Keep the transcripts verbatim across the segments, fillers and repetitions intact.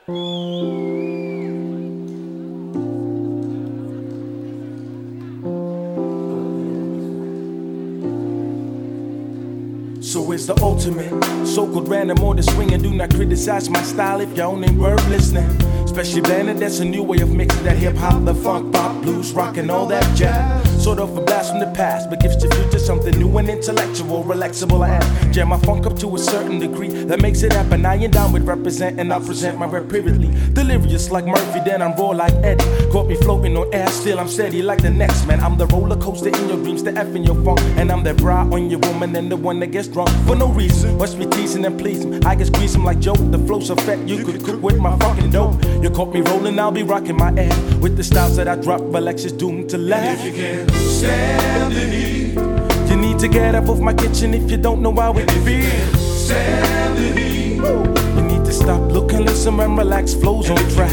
So it's the ultimate, so-called random or the swing, and do not criticize my style if you only word listening. Especially blended, that's a new way of mixing that hip-hop, the funk, pop, blues, rock, and all that jazz. Sort of a blast from the past, but gives the future something new and intellectual, relaxable. I add, jam my funk up to a certain degree that makes it happen. I ain't down with represent, and I present my rep privately. Delirious like Murphy, then I'm raw like Eddie. Caught me floating on air, still I'm steady like the next man. I'm the roller coaster in your dreams, the F in your funk, and I'm that bra on your woman and the one that gets drunk for no reason. Watch me teasing and pleasing. I can squeeze him like Joe. The flow so fat you could cook with my fucking dope. You caught me rolling, I'll be rocking my ass with the styles that I drop. Relax is doomed to last. And if you can't stand the heat, you need to get up off my kitchen if you don't know how it feels. Stand the heat. You need to stop, look and listen and relax. Flows on track.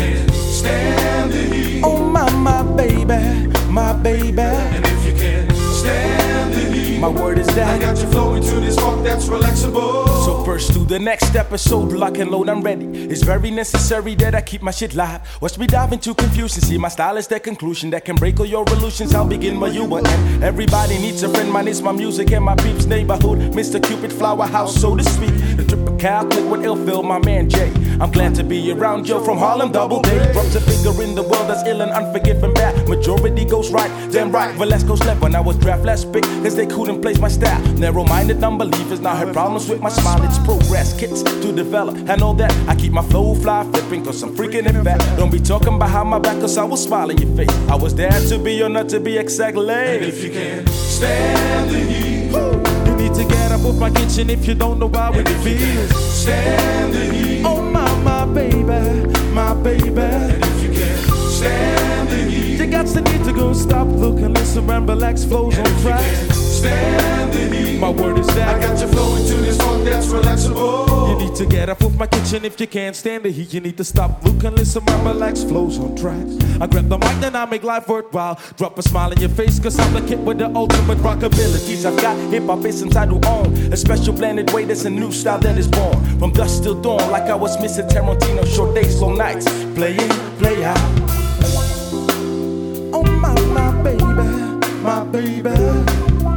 Stand the heat. Oh my, my baby, my baby. And if you can't stand the heat, my word is that I got you flowing to this funk that's relaxable. So first to the next episode, lock and load, I'm ready. It's very necessary that I keep my shit live. Watch me dive into confusion, see my style is the conclusion that can break all your illusions. I'll begin where you will end. Everybody needs a friend, mine is my music and my peeps neighborhood. Mister Cupid Flower House, so to speak. The triple cow click with ill Phil, my man Jay. I'm glad to be around Joe from Harlem, double day. Drops a figure in the world that's ill and unforgiving bad. Majority goes right, then right. Velasco's left when I was draft last pick, cause they couldn't place my style. Narrow-minded non-believers now have problems with my smile. It's progress, kits to develop, and all that. I keep my flow fly flipping, cause I'm freaking it back. Don't be talking behind my back, cause I will smile in your face. I was there to be or not to be exactly. And if you can't stand the heat, you need to get up off my kitchen if you don't know how it feels. Stand the heat. Oh my, my baby, my baby. And if you can't stand the heat, you got to need to go stop, look and listen and relax. Flows on track. Stand the heat. My word is that I got you flowing to this funk that's relaxable. You need to get up off my kitchen if you can't stand the heat. You need to stop, look and listen and relax. Flows on tracks. I grab the mic, then I make life worthwhile. Drop a smile in your face, cause I'm the kid with the ultimate rock abilities. I've got hip-hop bass inside to own a special blended way, there's a new style that is born. From dusk till dawn, like I was Mister Tarantino. Short days, long nights, play in, play out. Oh my, my baby, my baby.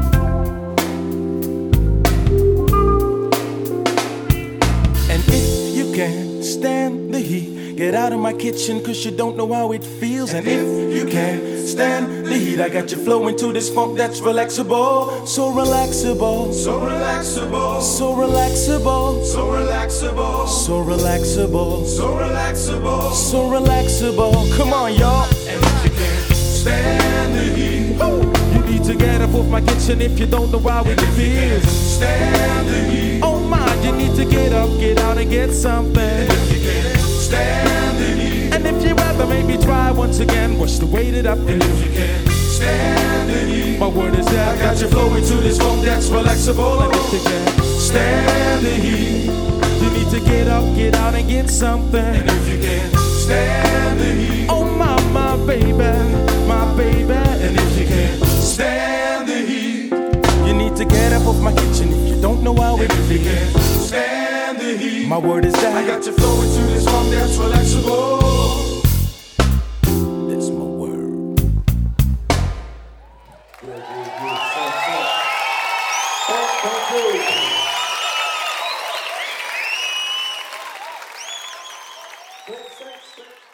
Can't stand the heat, get out of my kitchen cause you don't know how it feels. And if you can't stand the heat, I got you flowing to this funk that's relaxable. So relaxable, so relaxable, so relaxable, so relaxable, so relaxable, so relaxable, so relaxable. Come on y'all. And if you can't stand the heat, you need to get up off my kitchen if you don't know how it feels. Stand the heat. Oh my, you need to get up, get out and get something. And if you can't stand the heat, and if you ever make me try once again, what's the way that I feel? and if you can't stand the heat, my word is that I got you flowing to this funk that's relaxable. And if you can't stand the heat, you need to get up, get out and get something. and if you can't stand the heat, oh my, my baby, my baby. and if you can't stand the heat, you need to get up off my kitchen if you don't know how it if you feels. can't stand the heat, My word is that I got you flowing to this funk that's relaxable. that's my word. Thank you.